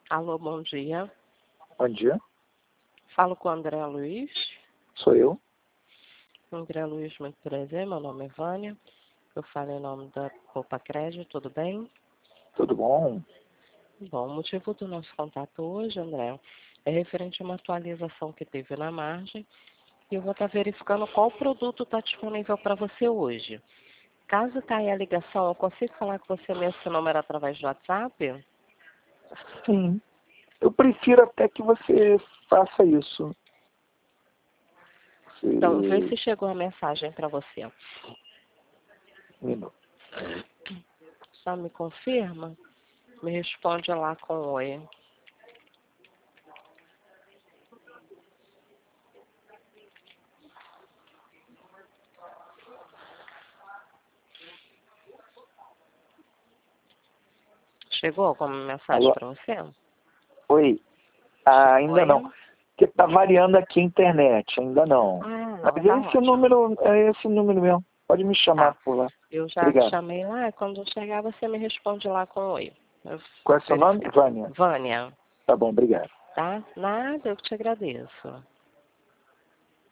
Alô, bom dia. Bom dia, Falo com o André Luiz. sou eu. André Luiz, muito prazer. Meu nome é Vânia. Eu falo em nome da Copa Crédito, tudo bem? Tudo bom? Bom, o motivo do nosso contato hoje, André, é referente a uma atualização que teve na margem e eu vou estar verificando qual produto está disponível para você hoje. Caso caia a ligação, eu consigo falar com você nesse número através do WhatsApp? Sim. Eu prefiro até que você faça isso. Então, vê se chegou a mensagem para você. Um minuto. Só me confirma? Me responde lá com oi. Chegou alguma mensagem Alô? para você? Oi. Ainda Oi? não. Porque tá variando aqui a internet, ainda não. Ah, Mas não, tá ótimo. é esse número mesmo. Pode me chamar Tá. por lá. Eu já Obrigado. chamei lá, quando chegar você me responde lá com oi. Eu Qual é o seu nome? verifico. Vânia. Vânia, Tá bom, obrigado. tá? Nada, eu que te agradeço.